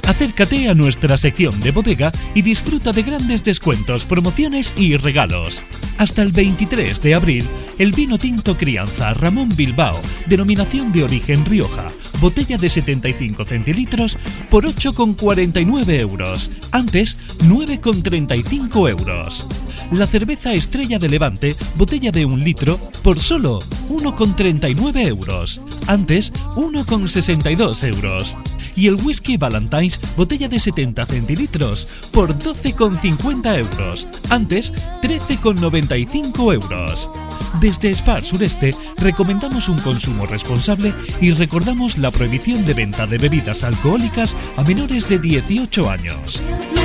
Acércate a nuestra sección de bodega y disfruta de grandes descuentos, promociones y regalos. Hasta el 23 de abril, el vino tinto Crianza Ramón Bilbao, denominación de origen Rioja, botella de 75 centilitros por 8,49 euros, antes 9,35 euros. La cerveza Estrella de Levante, botella de 1 litro, por solo 1,39 euros, antes 1,62 euros. Y el whisky Ballantine's, botella de 70 centilitros, por 12,50 euros, antes 13,95 euros. Desde Spar Sureste recomendamos un consumo responsable y recordamos la prohibición de venta de bebidas alcohólicas a menores de 18 años.